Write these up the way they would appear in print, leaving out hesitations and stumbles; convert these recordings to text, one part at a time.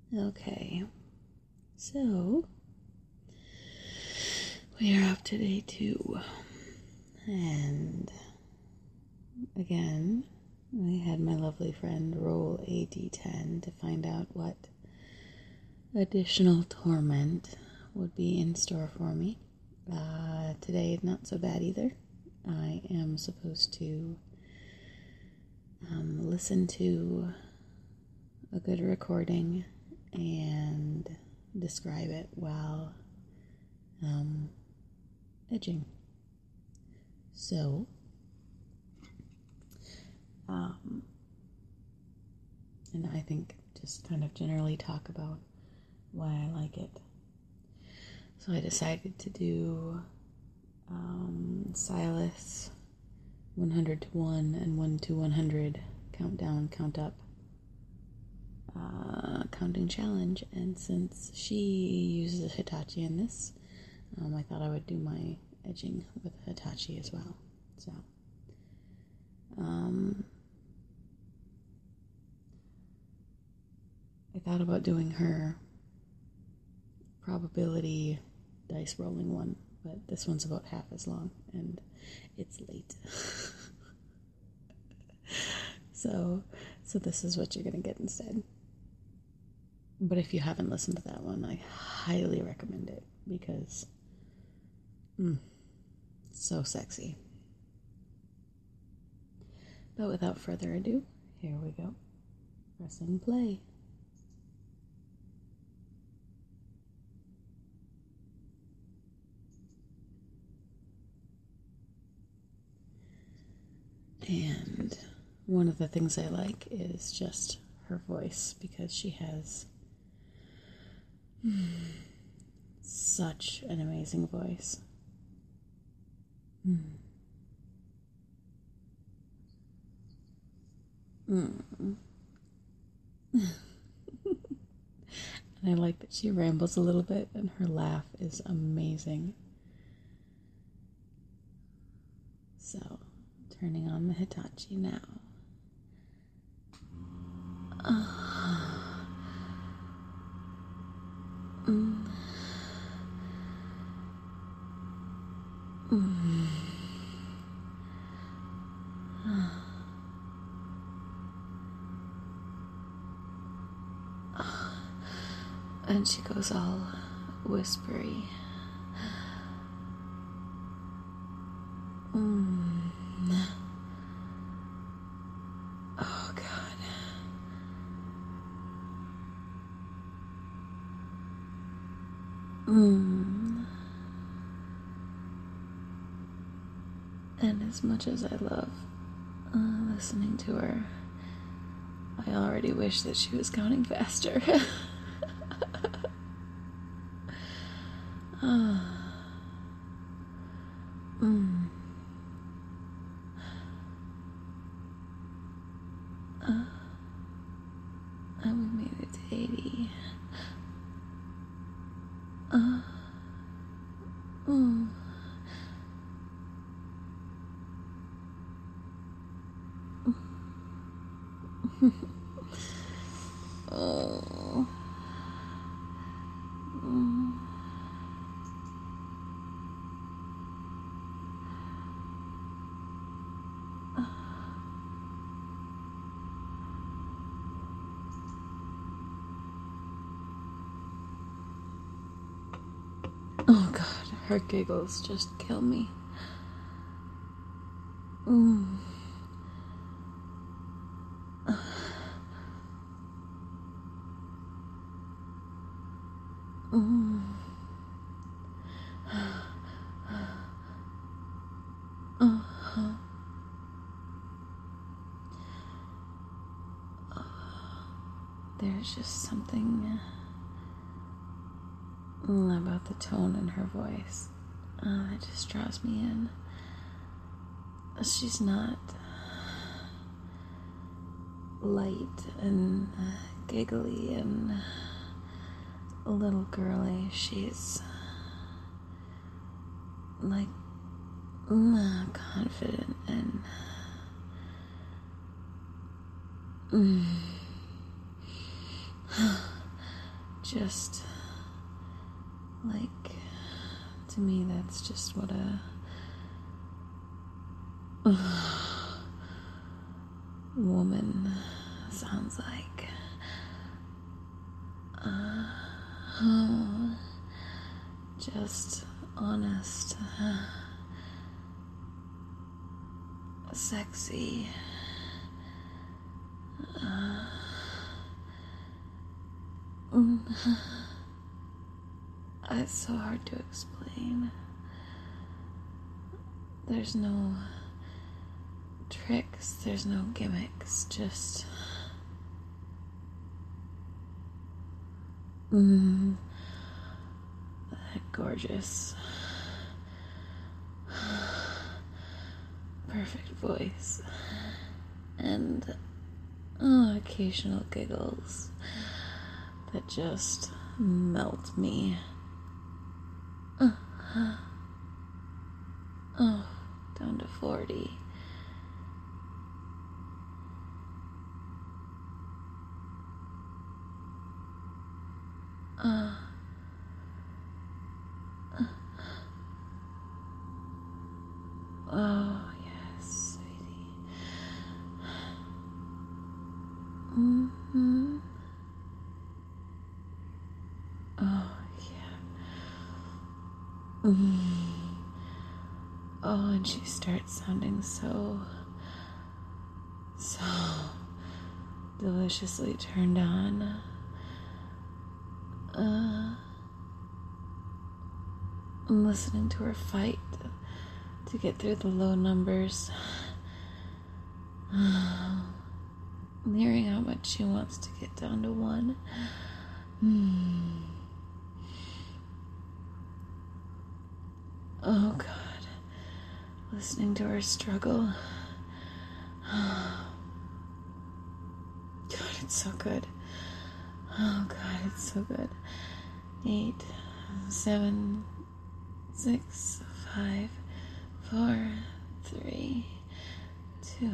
Okay, so we are up to day 2, and again, I had my lovely friend roll a d10 to find out what additional torment would be in store for me. Today, not so bad either. I am supposed to listen to a good recording and describe it while edging. So, and I think just kind of generally talk about why I like it. So I decided to do Silas 100 to 1 and 1 to 100 countdown, count up counting challenge, and since she uses Hitachi in this, I thought I would do my edging with Hitachi as well. So I thought about doing her probability dice rolling one, but this one's about half as long and it's late. so this is what you're gonna get instead. But if you haven't listened to that one, I highly recommend it because it's so sexy. But without further ado, here we go. Pressing play. And one of the things I like is just her voice, because she has such an amazing voice. And I like that she rambles a little bit, and her laugh is amazing. So, turning on the Hitachi now. And she goes all whispery. Oh, God. And as much as I love listening to her, I already wish that she was counting faster. And we made it to 80. Oh, God, her giggles just kill me. There's just something about the tone in her voice that just draws me in. She's not light and giggly and a little girly. She's like confident and just, like, to me, that's just what a woman sounds like. Just honest, sexy, it's so hard to explain. There's no tricks, there's no gimmicks, just that gorgeous, perfect voice, and occasional giggles that just melt me. Down to 40. Oh, yes, sweetie. Oh, yeah. Oh, and she starts sounding so deliciously turned on. I'm listening to her fight to get through the low numbers. I'm hearing how much she wants to get down to 1. Oh God, listening to her struggle. God, it's so good. Oh God, it's so good. 8, 7, 6, 5, 4, 3, 2.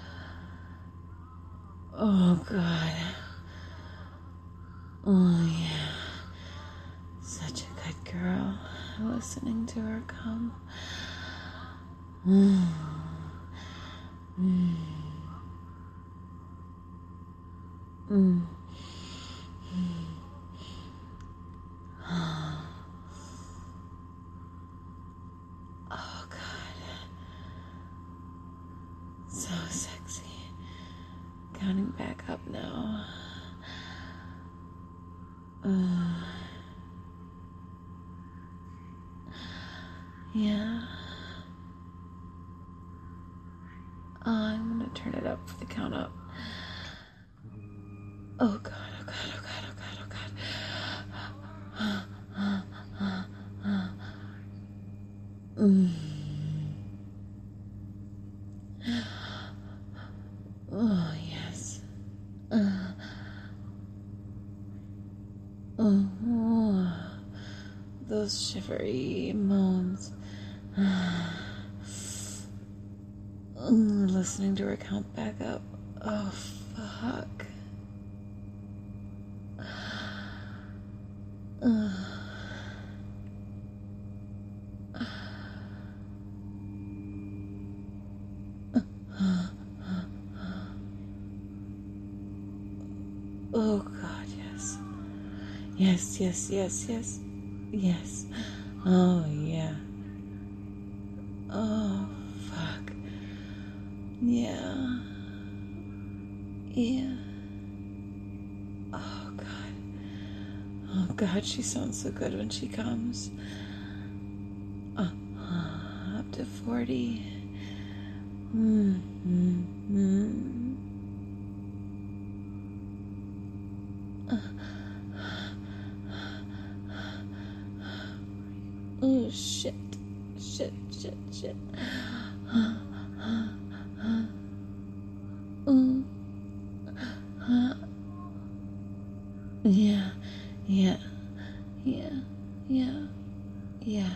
Oh God. Oh yeah. Such a good girl. Listening to her come. Oh God. So sexy. Counting back up now. Yeah. I'm gonna turn it up for the count up. Oh God, oh God, oh God, oh God, oh God. Oh, yes. Those shivery moans. Listening to her count back up. Oh, fuck. Oh, God, yes. Yes, yes, yes, yes. Yes. Oh, yeah. Oh, fuck. Yeah. Yeah. Oh, God. Oh, God, she sounds so good when she comes. Up to 40. Oh, shit. Shit, shit, shit. Yeah, yeah, yeah, yeah, yeah.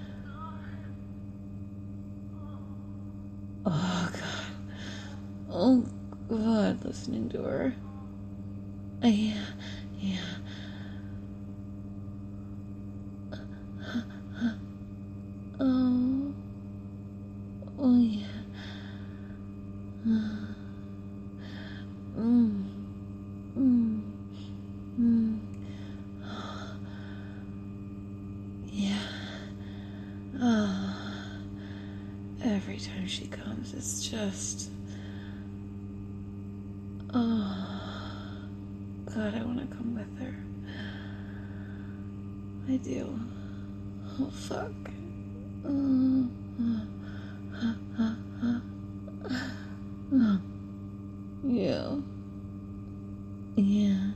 Oh, God. Oh, God, listening to her. Yeah, yeah. every time she comes, it's just... Oh, God, I want to come with her. I do. Oh, fuck. Yeah. Yeah.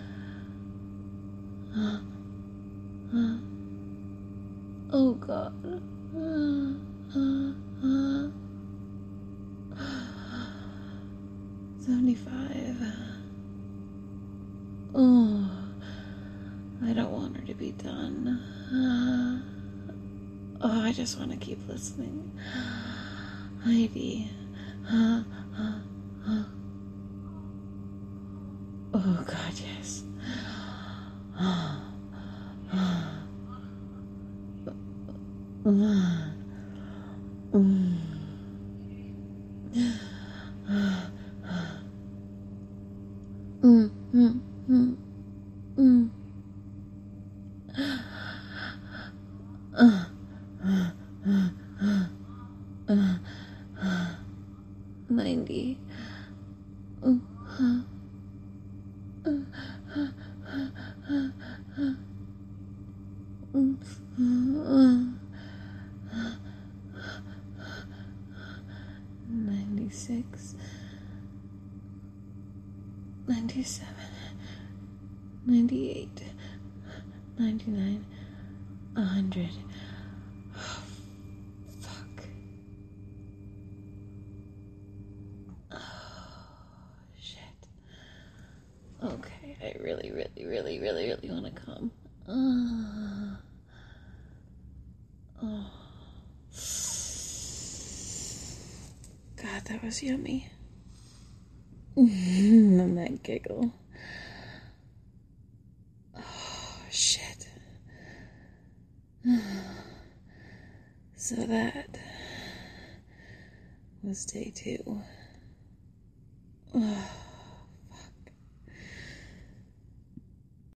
Oh, God. 75. Oh, I don't want her to be done. Oh, I just want to keep listening. Heidi. Oh, God, yes. Mm. 90. 96. 97. 98. 99. 100. Oh, fuck. Oh, shit. Okay, I really want to come. Oh. God, that was yummy. And that giggle. Oh, shit. So that was day 2.